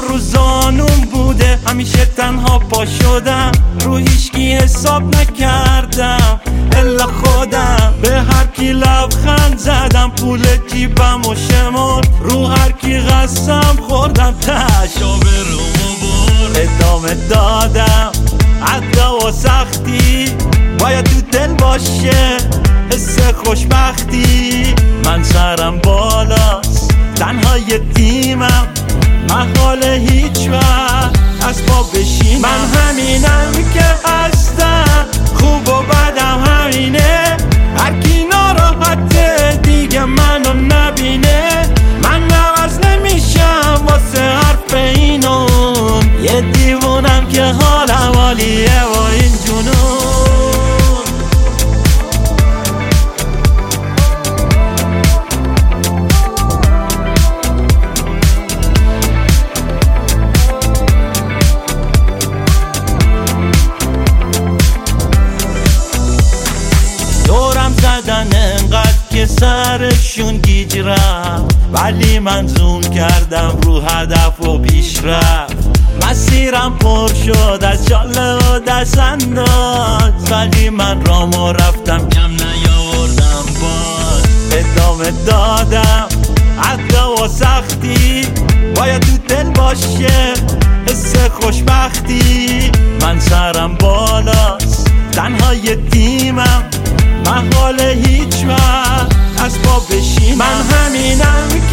رو زانون بوده، همیشه تنها پا شدم، رو هیچکی حساب نکردم الا خودم. به هر کی لبخند زدم، پول جیبم و شمرد، رو هر کی قسم خوردم، تشا به رومو برد. ادامه دادم عدا و سختی باید تو دل باشه، حس خوشبختی. من سرم بالاست، تنها یتیمم، محال هیچ وقت از پا بشینم. من همینم که هستم، خوب و بدم همینه، هرکی ناراحته دیگه منو نبینه. من عوض نمیشم واسه حرف اینون، یه دیوونم که حالم عالیه و این جنون. دورم زدن انقدر که سرشون گیج رفت، ولی من زوم کردم رو هدف و پیش رفت. مسیرم پر شد از جاله و دست انداز، ولی من رامو رفتم کم نیاوردم باز. ادامه دادم عدا و سختی باید تو دل باشه، حس خوشبختی. من سرم بالاست، تنها یتیمم، محال هیچ وقت از پا بشینم. من همینم